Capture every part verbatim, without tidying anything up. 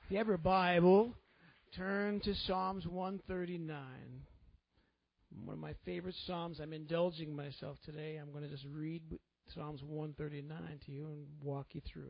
If you have your Bible, turn to Psalms one thirty-nine. One of my favorite Psalms. I'm indulging myself today. I'm going to just read Psalms one thirty-nine to you and walk you through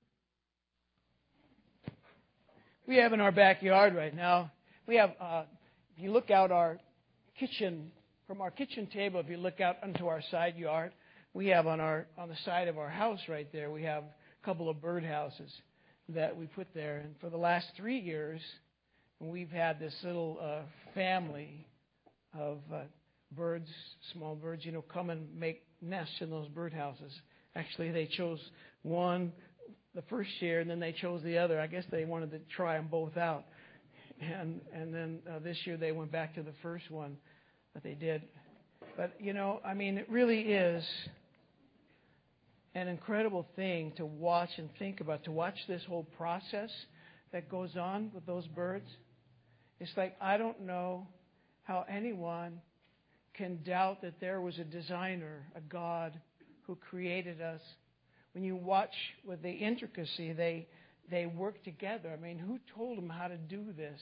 it. We have in our backyard right now, we have, uh, if you look out our kitchen, from our kitchen table, if you look out into our side yard, we have on our on the side of our house right there, we have a couple of birdhouses that we put there. And for the last three years, we've had this little uh, family of uh, birds, small birds, you know, come and make nests in those birdhouses. Actually, they chose one the first year, and then they chose the other. I guess they wanted to try them both out. And and then uh, this year they went back to the first one that they did. But, you know, I mean, it really is an incredible thing to watch and think about, to watch this whole process that goes on with those birds. It's like, I don't know how anyone can doubt that there was a designer, a God, who created us. When you watch with the intricacy, they they work together. I mean, who told them how to do this?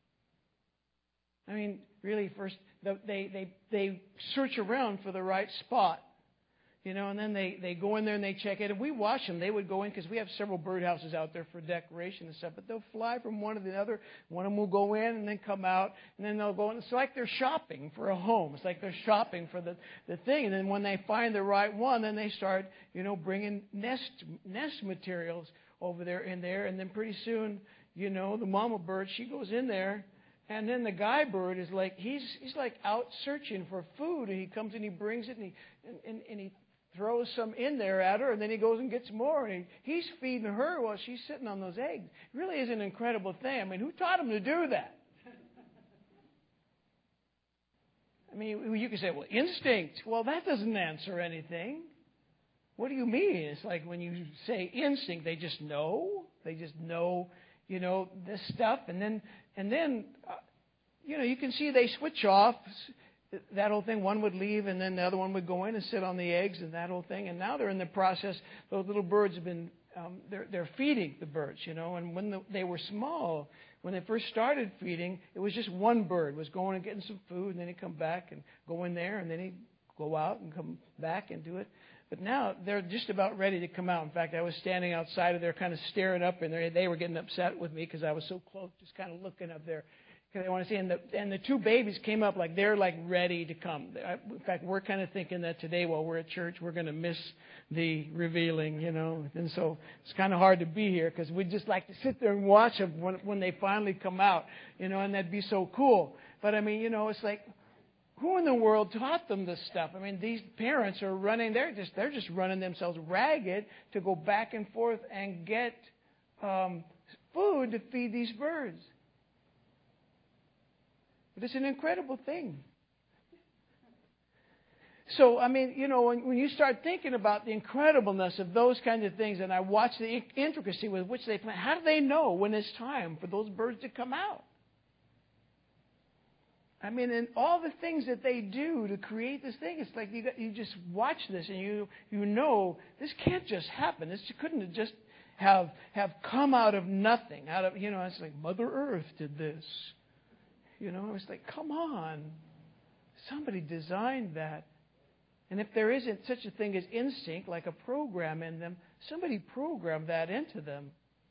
I mean, really, first, they they they search around for the right spot. You know, and then they, they go in there and they check it. And we watch them. They would go in because we have several birdhouses out there for decoration and stuff. But they'll fly from one to the other. One of them will go in and then come out. And then they'll go in. It's like they're shopping for a home. It's like they're shopping for the, the thing. And then when they find the right one, then they start, you know, bringing nest nest materials over there in there. And then pretty soon, you know, the mama bird, she goes in there. And then the guy bird is like, he's he's like out searching for food. And he comes and he brings it and he and, and, and he throws some in there at her, and then he goes and gets more. And he, he's feeding her while she's sitting on those eggs. It really is an incredible thing. I mean, who taught him to do that? I mean, you can say, well, instinct. Well, that doesn't answer anything. What do you mean? It's like when you say instinct, they just know. They just know, you know, this stuff. And then, and then, uh, you know, you can see they switch off. That whole thing, one would leave and then the other one would go in and sit on the eggs and that whole thing. And now they're in the process. Those little birds have been, um, they're, they're feeding the birds, you know. And when the, they were small, when they first started feeding, it was just one bird was going and getting some food, and then he'd come back and go in there, and then he'd go out and come back and do it. But now they're just about ready to come out. In fact, I was standing outside of there kind of staring up, and they were getting upset with me because I was so close, just kind of looking up there. Because I want to see, and the, and the two babies came up like they're like ready to come. In fact, we're kind of thinking that today while we're at church, we're going to miss the revealing, you know. And so it's kind of hard to be here because we'd just like to sit there and watch them when, when they finally come out, you know, and that'd be so cool. But I mean, you know, it's like, who in the world taught them this stuff? I mean, these parents are running, they're just they're just running themselves ragged to go back and forth and get um, food to feed these birds. But it's an incredible thing. So, I mean, you know, when, when you start thinking about the incredibleness of those kinds of things, and I watch the intricacy with which they plan, how do they know when it's time for those birds to come out? I mean, and all the things that they do to create this thing, it's like you got, you just watch this and you you know this can't just happen. This couldn't have just have have come out of nothing. Out of you know, it's like Mother Earth did this. You know, it's like, come on. Somebody designed that. And if there isn't such a thing as instinct, like a program in them, somebody programmed that into them.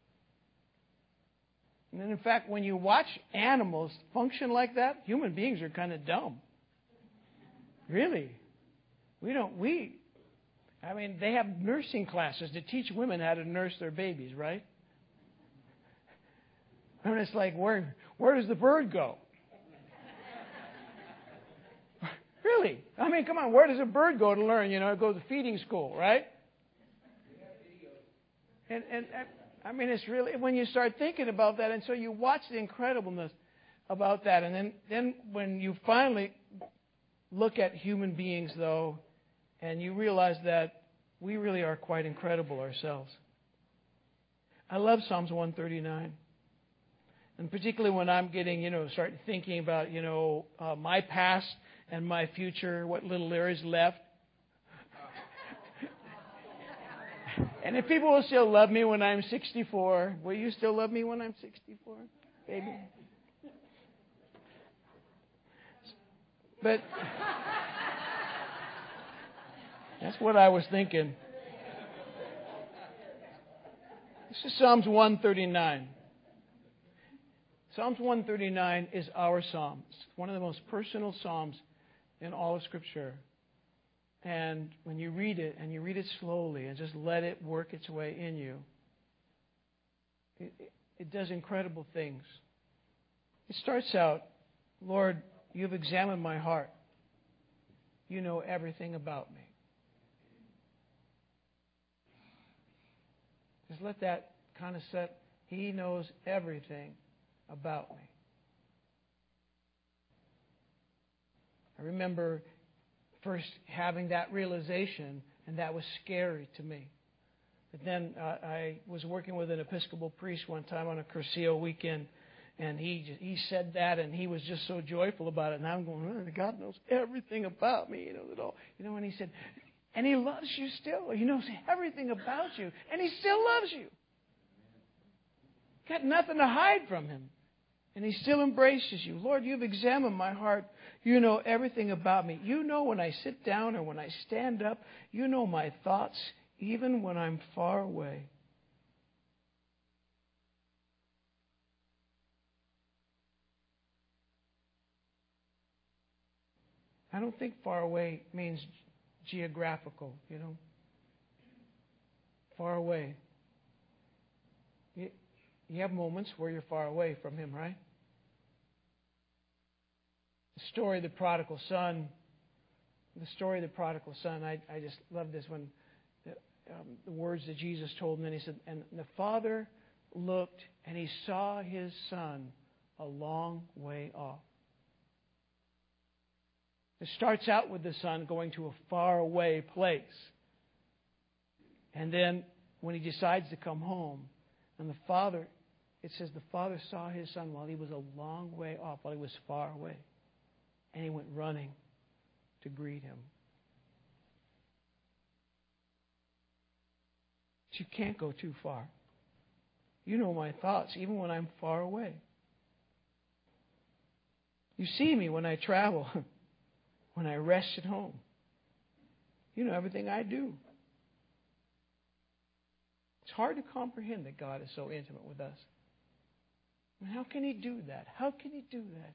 And then, in fact, when you watch animals function like that, human beings are kind of dumb. Really. We don't, we, I mean, they have nursing classes to teach women how to nurse their babies, right? And it's like, where, where does the bird go? Really? I mean, come on, where does a bird go to learn? You know, go to feeding school, right? And, and, and I mean, it's really, when you start thinking about that, and so you watch the incredibleness about that, and then, then when you finally look at human beings, though, and you realize that we really are quite incredible ourselves. I love Psalms one thirty-nine. And particularly when I'm getting, you know, start thinking about, you know, uh, my past and my future, what little there is left. And if people will still love me when I'm sixty-four, will you still love me when I'm sixty-four, baby? But that's what I was thinking. This is Psalms one thirty-nine. Psalms one thirty-nine is our psalm. It's one of the most personal psalms in all of Scripture. And when you read it, and you read it slowly, and just let it work its way in you, it, it, it does incredible things. It starts out, Lord, you've examined my heart. You know everything about me. Just let that kind of set. He knows everything about me. I remember first having that realization, and that was scary to me. But then uh, I was working with an Episcopal priest one time on a Cursillo weekend, and he just, he said that, and he was just so joyful about it. And I'm going, oh, God knows everything about me, you know, it all, you know. And he said, and He loves you still. He knows everything about you, and He still loves you. Got nothing to hide from Him. And He still embraces you. Lord, you've examined my heart. You know everything about me. You know when I sit down or when I stand up. You know my thoughts, even when I'm far away. I don't think far away means geographical, you know. Far away. You, you have moments where you're far away from Him, right? The story of the prodigal son. The story of the prodigal son. I, I just love this one. The, um, the words that Jesus told him. And He said, and the father looked and he saw his son a long way off. It starts out with the son going to a faraway place. And then when he decides to come home, and the father, it says the father saw his son while he was a long way off, while he was far away. And he went running to greet him. But you can't go too far. You know my thoughts, even when I'm far away. You see me when I travel, when I rest at home. You know everything I do. It's hard to comprehend that God is so intimate with us. I mean, how can He do that? How can He do that?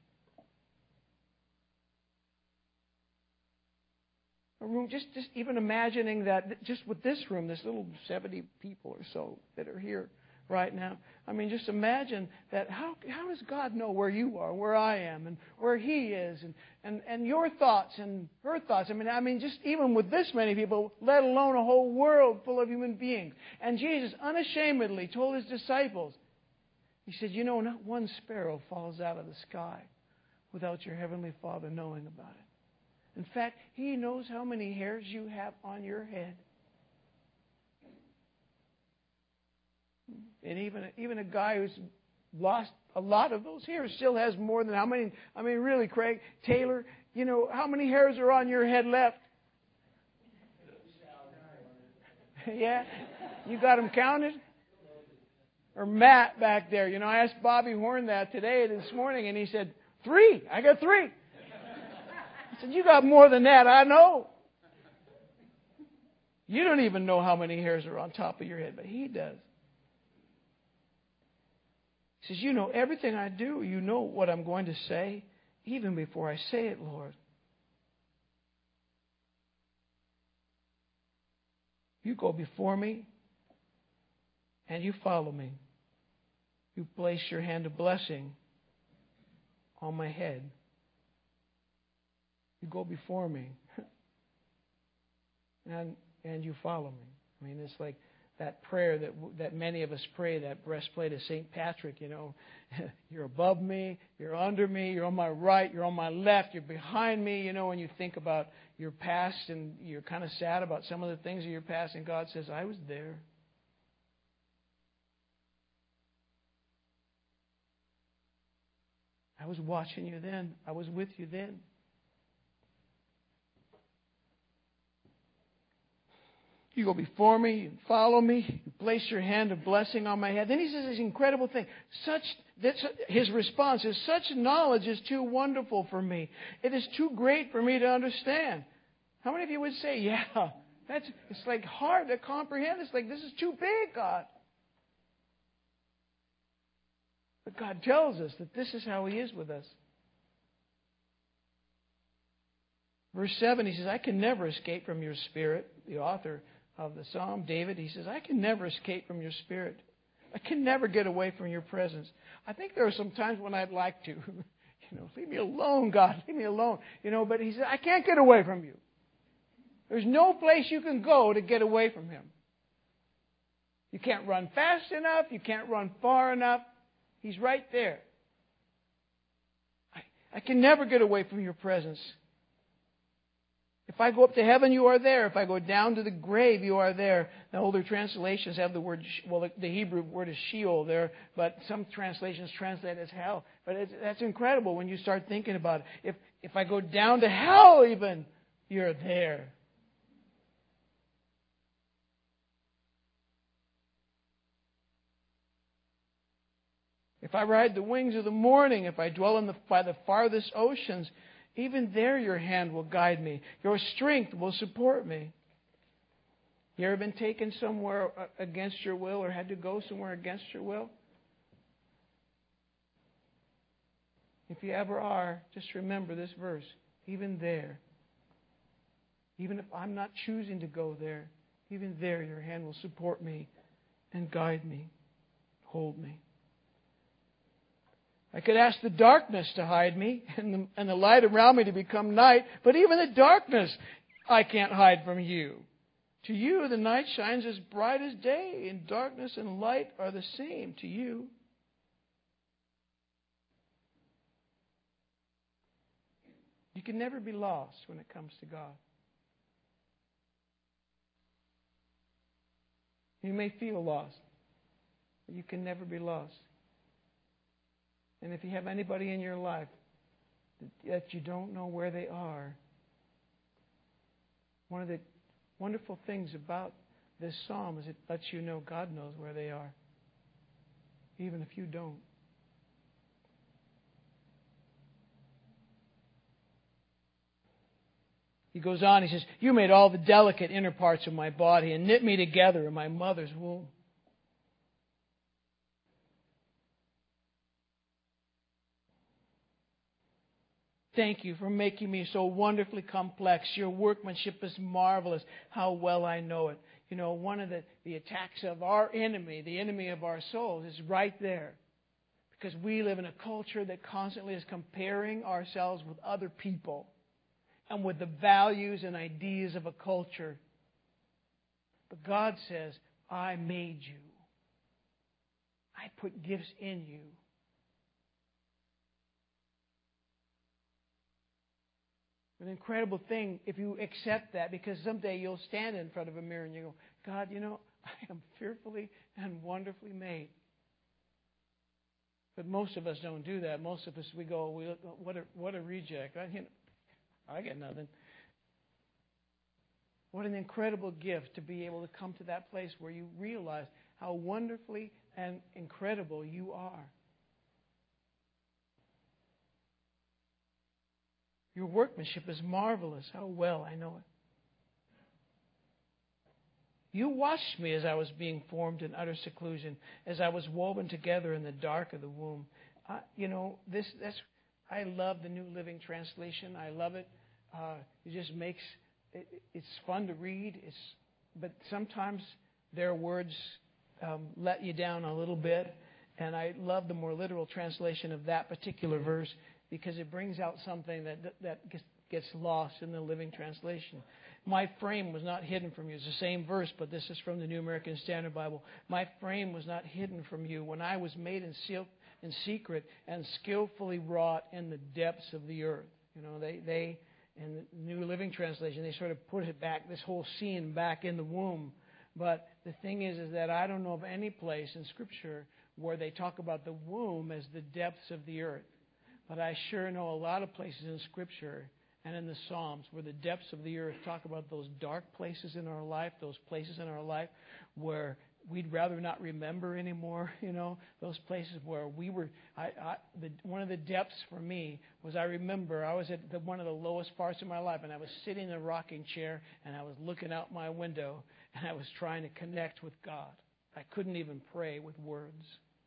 A room, just, just even imagining that, just with this room, this little seventy people or so that are here right now. I mean, just imagine that. How how does God know where you are, where I am, and where He is, and, and, and your thoughts and her thoughts? I mean, I mean, just even with this many people, let alone a whole world full of human beings. And Jesus unashamedly told His disciples, He said, you know, not one sparrow falls out of the sky without your Heavenly Father knowing about it. In fact, He knows how many hairs you have on your head. And even, even a guy who's lost a lot of those hairs still has more than how many? I mean, really, Craig, Taylor, you know, how many hairs are on your head left? Yeah? You got them counted? Or Matt back there. You know, I asked Bobby Horn that today, this morning, and he said, three. I got three. I said, you got more than that, I know. You don't even know how many hairs are on top of your head, but He does. He says, you know everything I do. You know what I'm going to say, even before I say it, Lord. You go before me, and you follow me. You place your hand of blessing on my head. You go before me, and and you follow me. I mean, it's like that prayer that that many of us pray, that breastplate of Saint Patrick, you know. You're above me, you're under me, you're on my right, you're on my left, you're behind me, you know, when you think about your past and you're kind of sad about some of the things of your past, and God says, I was there. I was watching you then. I was with you then. You go before me, you follow me, you place your hand of blessing on my head. Then he says this incredible thing. Such that's his response is, such knowledge is too wonderful for me. It is too great for me to understand. How many of you would say, yeah, that's it's like hard to comprehend. It's like, this is too big, God. But God tells us that this is how He is with us. Verse seven, he says, I can never escape from your spirit. The author of the Psalm, David, he says, I can never escape from your spirit. I can never get away from your presence. I think there are some times when I'd like to. You know, leave me alone, God. Leave me alone. You know, but he said, I can't get away from you. There's no place you can go to get away from Him. You can't run fast enough. You can't run far enough. He's right there. I, I can never get away from your presence. If I go up to heaven, you are there. If I go down to the grave, you are there. The older translations have the word, well, the Hebrew word is Sheol there, but some translations translate as hell. But it's, that's incredible when you start thinking about it. If, if I go down to hell even, you're there. If I ride the wings of the morning, if I dwell in the, by the farthest oceans, even there your hand will guide me. Your strength will support me. You ever been taken somewhere against your will or had to go somewhere against your will? If you ever are, just remember this verse. Even there, even if I'm not choosing to go there, even there your hand will support me and guide me, hold me. I could ask the darkness to hide me and the, and the light around me to become night, but even the darkness I can't hide from you. To you, the night shines as bright as day, and darkness and light are the same to you. You can never be lost when it comes to God. You may feel lost, but you can never be lost. And if you have anybody in your life that you don't know where they are, one of the wonderful things about this psalm is it lets you know God knows where they are, even if you don't. He goes on, he says, you made all the delicate inner parts of my body and knit me together in my mother's womb. Thank you for making me so wonderfully complex. Your workmanship is marvelous. How well I know it. You know, one of the, the attacks of our enemy, the enemy of our souls, is right there. Because we live in a culture that constantly is comparing ourselves with other people and with the values and ideas of a culture. But God says, I made you. I put gifts in you. An incredible thing if you accept that, because someday you'll stand in front of a mirror and you go, God, you know, I am fearfully and wonderfully made. But most of us don't do that. Most of us, we go, we, what a what a reject. I, you know, I get nothing. What an incredible gift to be able to come to that place where you realize how wonderfully and incredible you are. Your workmanship is marvelous. How well I know it. You watched me as I was being formed in utter seclusion, as I was woven together in the dark of the womb. Uh, you know, this. That's. I love the New Living Translation. I love it. Uh, it just makes it, it's fun to read. It's, but sometimes their words um, let you down a little bit. And I love the more literal translation of that particular verse, because it brings out something that that gets lost in the Living Translation. My frame was not hidden from you. It's the same verse, but this is from the New American Standard Bible. My frame was not hidden from you when I was made in in secret and skillfully wrought in the depths of the earth. You know, they they in the New Living Translation, they sort of put it back, this whole scene back in the womb. But the thing is, is that I don't know of any place in Scripture where they talk about the womb as the depths of the earth. But I sure know a lot of places in Scripture, and in the Psalms, where the depths of the earth talk about those dark places in our life, those places in our life where we'd rather not remember anymore, you know, those places where we were, I, I, the, one of the depths for me was I remember I was at the, one of the lowest parts of my life, and I was sitting in a rocking chair, and I was looking out my window, and I was trying to connect with God. I couldn't even pray with words.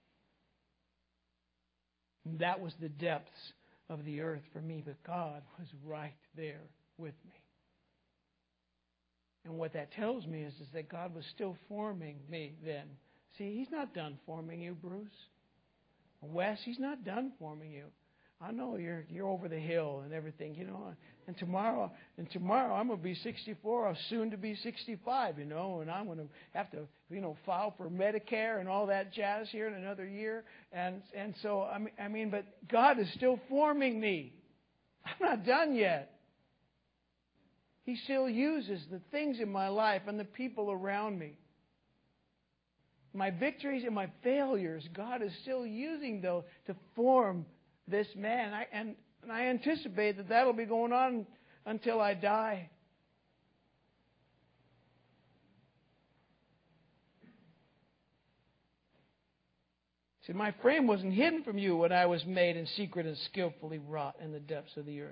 And that was the depths of the earth for me, but God was right there with me. And what that tells me is, is that God was still forming me then. See, He's not done forming you, Bruce. Wes, He's not done forming you. I know you're you're over the hill and everything, you know. And tomorrow, and tomorrow I'm gonna be sixty-four. I'm soon to be sixty-five, you know. And I'm gonna have to, you know, file for Medicare and all that jazz here in another year. And and so I mean, I mean, but God is still forming me. I'm not done yet. He still uses the things in my life and the people around me. My victories and my failures, God is still using those to form this man. I, and, and I anticipate that that'll be going on until I die. See, my frame wasn't hidden from you when I was made in secret and skillfully wrought in the depths of the earth.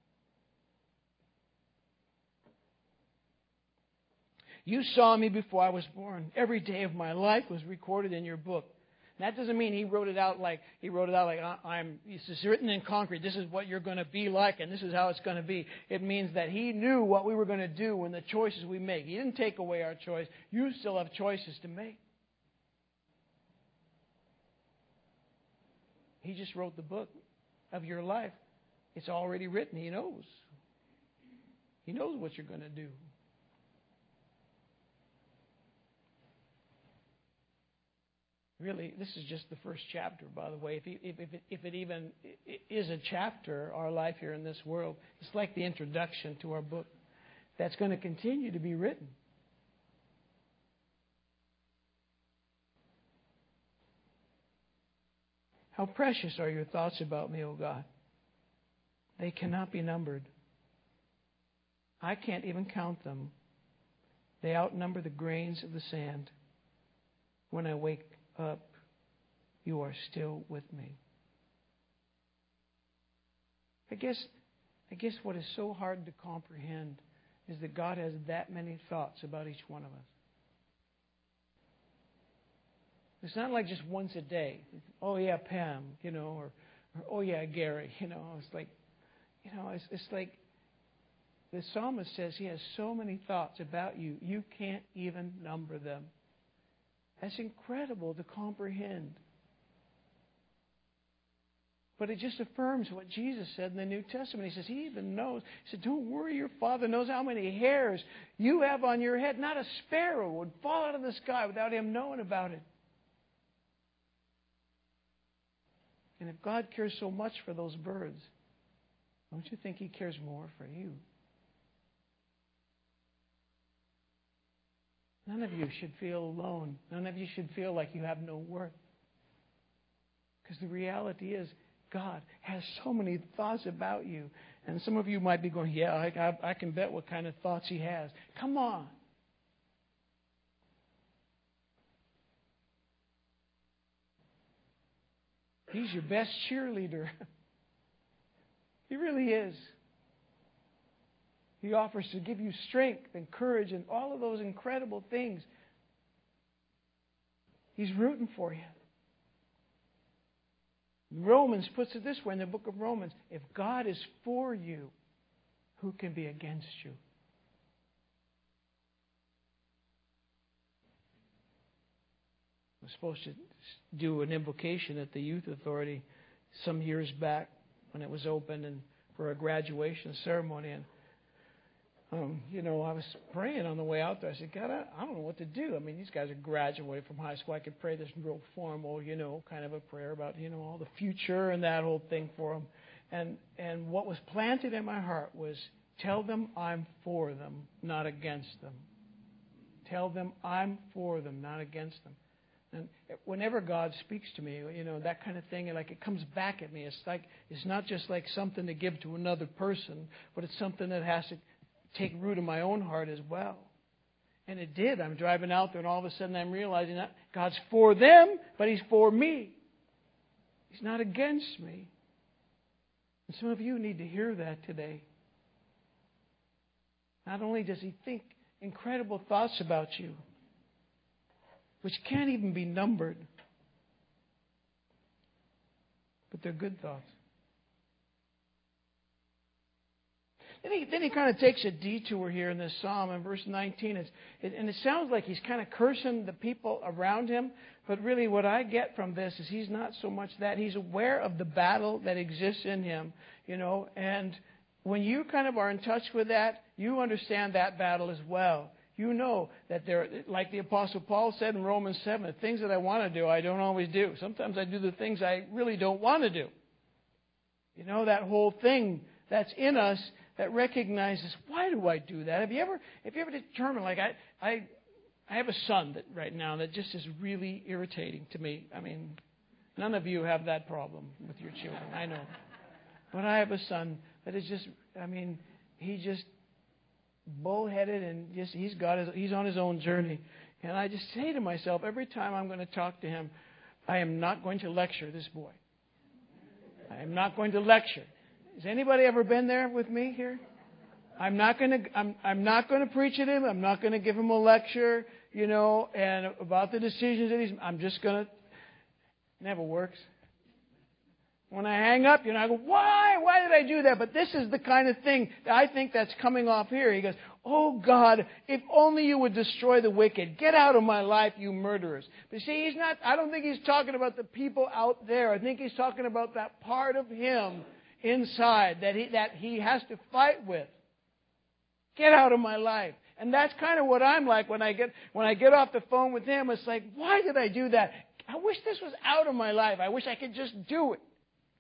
You saw me before I was born. Every day of my life was recorded in your book. And that doesn't mean he wrote it out like he wrote it out like I'm. This is written in concrete. This is what you're going to be like, and this is how it's going to be. It means that he knew what we were going to do and the choices we make. He didn't take away our choice. You still have choices to make. He just wrote the book of your life. It's already written. He knows. He knows what you're going to do. Really, this is just the first chapter, by the way. If, you, if, if, it, if it even is a chapter, our life here in this world, it's like the introduction to our book that's going to continue to be written. How precious are your thoughts about me, O God? They cannot be numbered. I can't even count them. They outnumber the grains of the sand. When I wake up, you are still with me. I guess, I guess what is so hard to comprehend is that God has that many thoughts about each one of us. It's not like just once a day. Oh yeah, Pam, you know, or, or oh yeah, Gary, you know. It's like, you know, it's, it's like the psalmist says he has so many thoughts about you, you can't even number them. That's incredible to comprehend. But it just affirms what Jesus said in the New Testament. He says, He even knows. He said, don't worry, your Father knows how many hairs you have on your head. Not a sparrow would fall out of the sky without Him knowing about it. And if God cares so much for those birds, don't you think He cares more for you? None of you should feel alone. None of you should feel like you have no worth. Because the reality is, God has so many thoughts about you. And some of you might be going, yeah, I, I, I can bet what kind of thoughts He has. Come on. He's your best cheerleader. He really is. He offers to give you strength and courage and all of those incredible things. He's rooting for you. Romans puts it this way in the book of Romans. If God is for you, who can be against you? I was supposed to do an invocation at the Youth Authority some years back when it was open and for a graduation ceremony. And Um, you know, I was praying on the way out there. I said, God, I, I don't know what to do. I mean, these guys are graduated from high school. I could pray this real formal, you know, kind of a prayer about, you know, all the future and that whole thing for them. And and what was planted in my heart was, tell them I'm for them, not against them. Tell them I'm for them, not against them. And whenever God speaks to me, you know, that kind of thing, like it comes back at me. It's like it's not just like something to give to another person, but it's something that has to take root in my own heart as well. And it did. I'm driving out there, and all of a sudden I'm realizing that God's for them, but He's for me. He's not against me. And some of you need to hear that today. Not only does He think incredible thoughts about you, which can't even be numbered, but they're good thoughts. Then he, then he kind of takes a detour here in this psalm in verse nineteen. It's, it, and it sounds like he's kind of cursing the people around him. But really what I get from this is he's not so much that. He's aware of the battle that exists in him. You know, and when you kind of are in touch with that, you understand that battle as well. You know that there, like the Apostle Paul said in Romans seven, the things that I want to do, I don't always do. Sometimes I do the things I really don't want to do. You know, that whole thing that's in us that recognizes, why do I do that? Have you ever, have you ever determined, like I, I, I have a son that right now that just is really irritating to me. I mean, none of you have that problem with your children, I know. But I have a son that is just, I mean, he just bullheaded and just he's got his, he's on his own journey. And I just say to myself, every time I'm going to talk to him, I am not going to lecture this boy. I am not going to lecture. Has anybody ever been there with me here? I'm not going to I'm I'm not going to preach at him. I'm not going to give him a lecture, you know, and about the decisions that he's I'm just going to never works. When I hang up, you know, I go, why? Why did I do that? But this is the kind of thing that I think that's coming off here. He goes, oh, God, if only you would destroy the wicked. Get out of my life, you murderers. But see, he's not, I don't think he's talking about the people out there. I think he's talking about that part of him inside that he, that he has to fight with. Get out of my life. And that's kind of what I'm like when I get when I get off the phone with him. It's like, why did I do that? I wish this was out of my life. I wish I could just do it.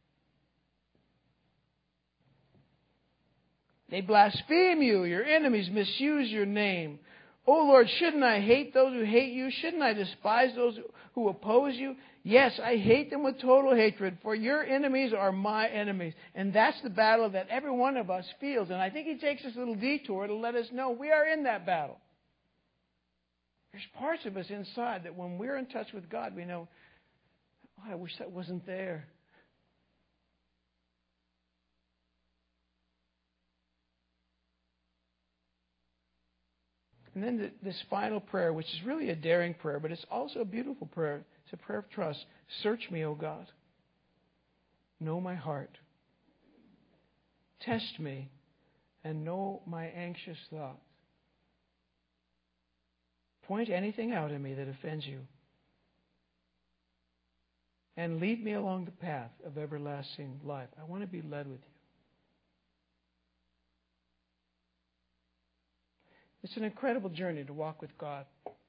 They blaspheme you. Your enemies misuse your name. Oh, Lord, shouldn't I hate those who hate you? Shouldn't I despise those who oppose you? Yes, I hate them with total hatred, for your enemies are my enemies. And that's the battle that every one of us feels. And I think he takes this little detour to let us know we are in that battle. There's parts of us inside that when we're in touch with God, we know, oh, I wish that wasn't there. And then this final prayer, which is really a daring prayer, but it's also a beautiful prayer. It's a prayer of trust. Search me, O God. Know my heart. Test me and know my anxious thoughts. Point anything out in me that offends you. And lead me along the path of everlasting life. I want to be led with you. It's an incredible journey to walk with God.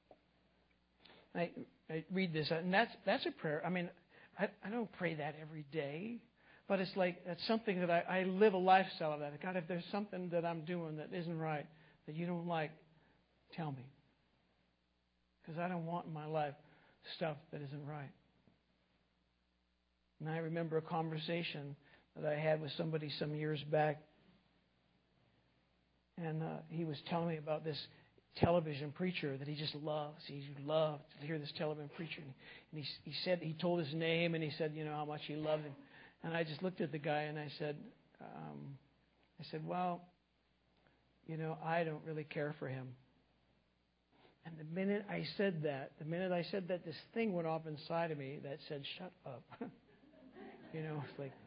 I, I read this, and that's that's a prayer. I mean, I, I don't pray that every day, but it's like that's something that I, I live a lifestyle of that. God, if there's something that I'm doing that isn't right, that you don't like, tell me. Because I don't want in my life stuff that isn't right. And I remember a conversation that I had with somebody some years back. And uh, he was telling me about this television preacher that he just loves. He loved to hear this television preacher. And he, he said, he told his name and he said, you know, how much he loved him. And I just looked at the guy and I said, um, I said, well, you know, I don't really care for him. And the minute I said that, the minute I said that, this thing went off inside of me that said, shut up. You know, it's like,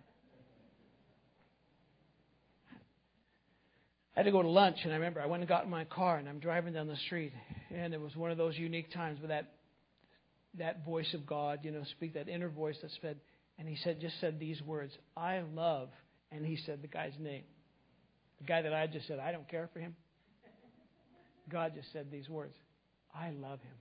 I had to go to lunch, and I remember I went and got in my car, and I'm driving down the street, and it was one of those unique times where that that voice of God, you know, speak that inner voice that said, and he said, just said these words, I love, and he said the guy's name. The guy that I just said, I don't care for him. God just said these words, I love him.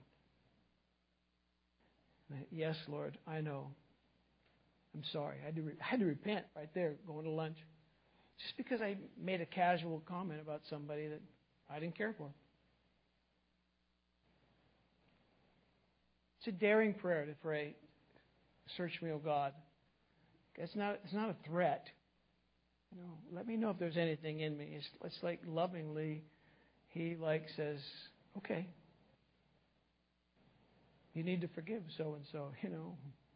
And I, yes, Lord, I know. I'm sorry. I had to re- I had to repent right there going to lunch. Just because I made a casual comment about somebody that I didn't care for. It's a daring prayer to pray, search me, O God. It's not, it's not a threat. You know, let me know if there's anything in me. It's, it's like lovingly, he like says, okay, you need to forgive so and so. You know.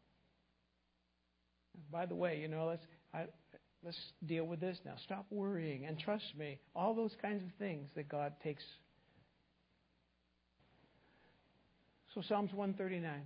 By the way, you know, let's I, let's deal with this now. Stop worrying and trust me. All those kinds of things that God takes. So Psalms one thirty-nine.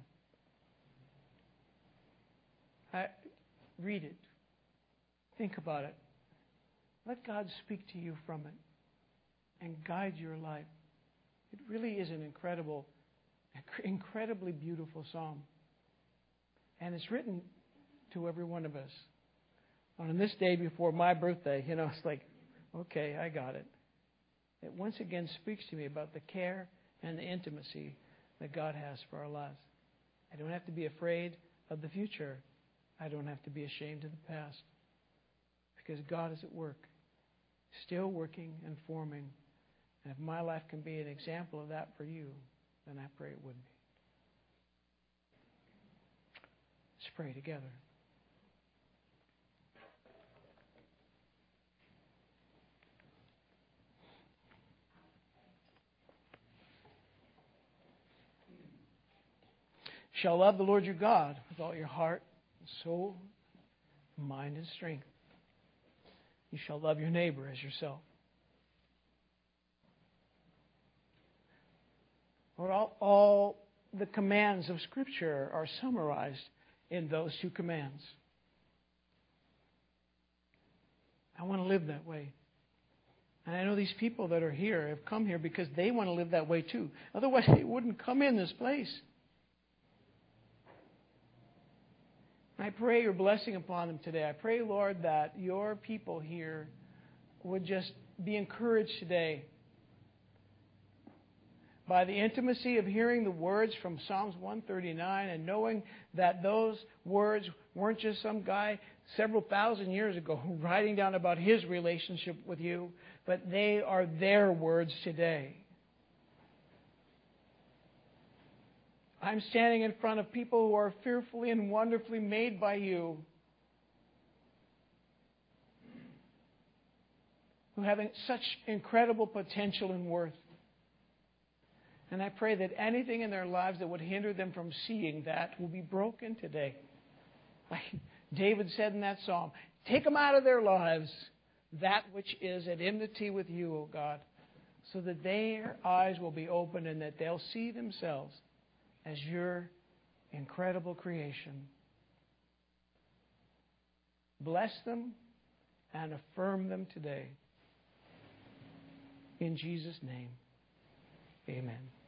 I, read it. Think about it. Let God speak to you from it and guide your life. It really is an incredible, incredibly beautiful psalm. And it's written to every one of us. On this day before my birthday, you know, it's like, okay, I got it. It once again speaks to me about the care and the intimacy that God has for our lives. I don't have to be afraid of the future. I don't have to be ashamed of the past. Because God is at work, still working and forming. And if my life can be an example of that for you, then I pray it would be. Let's pray together. You shall love the Lord your God with all your heart, soul, mind, and strength. You shall love your neighbor as yourself. Lord, all, all the commands of Scripture are summarized in those two commands. I want to live that way. And I know these people that are here have come here because they want to live that way too. Otherwise, they wouldn't come in this place. I pray your blessing upon them today. I pray, Lord, that your people here would just be encouraged today by the intimacy of hearing the words from Psalms one thirty-nine and knowing that those words weren't just some guy several thousand years ago writing down about his relationship with you, but they are their words today. I'm standing in front of people who are fearfully and wonderfully made by you, who have such incredible potential and worth. And I pray that anything in their lives that would hinder them from seeing that will be broken today. Like David said in that psalm, take them out of their lives, that which is at enmity with you, O God, so that their eyes will be open and that they'll see themselves as your incredible creation. Bless them and affirm them today. In Jesus' name, amen.